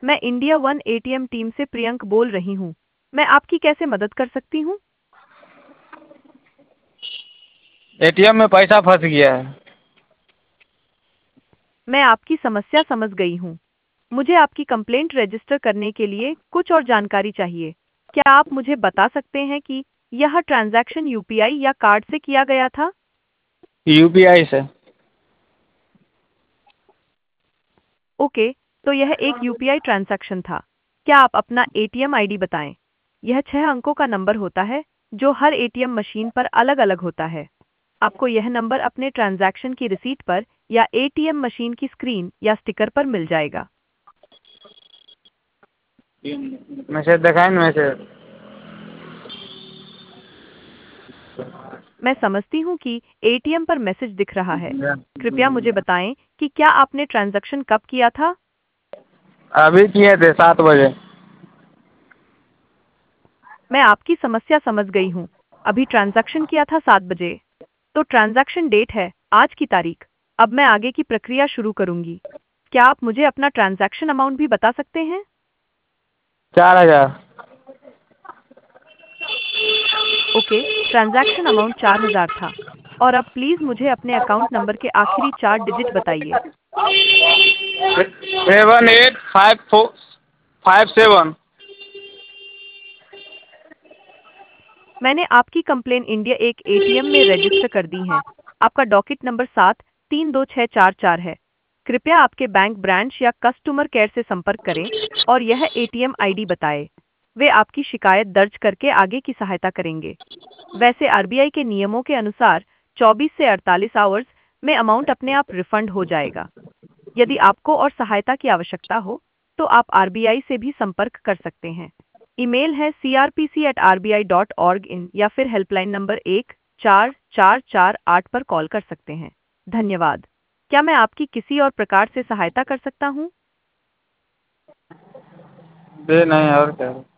मैं India one ATM team से प्रियंक बोल रही हूँ। मैं आपकी कैसे मदद कर सकती हूँ? एटीएम में पैसा फंस गया है। मैं आपकी समस्या समझ गई हूँ। मुझे आपकी कंप्लेंट रजिस्टर करने के लिए कुछ और जानकारी चाहिए। क्या आप मुझे बता सकते हैं कि यह ट्रांजैक्शन यूपीआई या कार्ड से किया गया था? यूपीआई से। ओके, तो यह एक यूपीआई ट्रांजैक्शन था। क्या आप अपना एटीएम आईडी बताएं? यह 6 अंकों का नंबर होता है जो हर एटीएम मशीन पर अलग-अलग होता है। आपको यह नंबर अपने ट्रांजैक्शन की रिसीट पर या एटीएम मशीन की स्क्रीन या स्टिकर पर मिल जाएगा। मैसेज दिखाए ना मैसेज। मैं समझती हूँ कि एटीएम पर मैसेज दिख रहा है। कृपया मुझे बताएं कि क्या आपने ट्रांजैक्शन कब किया था? अभी किए थे 7 बजे। मैं आपकी समस्या समझ गई हूँ। अभी ट्रांजैक्शन किया था 7 बजे। तो ट्रांजैक्शन डेट है आज की तारीख। अब मैं आगे की प्रक्रिया शुरू करूंगी। क्या आप मुझे अपना ट्रांजैक्शन अमाउंट भी बता सकते हैं? 4,000। ओके, ट्रांजैक्शन अमाउंट 4,000 था। और अब प्लीज मुझे अपने अकाउंट नंबर के आखिरी 4 डिजिट बताइए। 785457। मैंने आपकी कंप्लेन इंडिया एक एटीएम में रजिस्टर कर दी है। आपका डॉकेट नंबर 732644 है। कृपया आपके बैंक ब्रांच या कस्टमर केयर से संपर्क करें और यह एटीएम आईडी बताएं। वे आपकी शिकायत दर्ज करके आगे की सहायता करेंगे। वैसे आरबीआई के नियमों के अनुसार 24 से 48 आवर्स में अमाउंट अपने आप रिफंड हो जाएगा। यदि आपको और सहायता की आवश्यकता हो, तो आप आरबीआई से भी संपर्क कर सकते हैं। ईमेल है crpc@rbi.org in या फिर हेल्पलाइन नंबर 14448 पर कॉल कर सकते हैं। धन्यवाद। क्या मैं आपकी किसी और प्रकार से सहायता कर सकता हूँ? दे नहीं और क्या।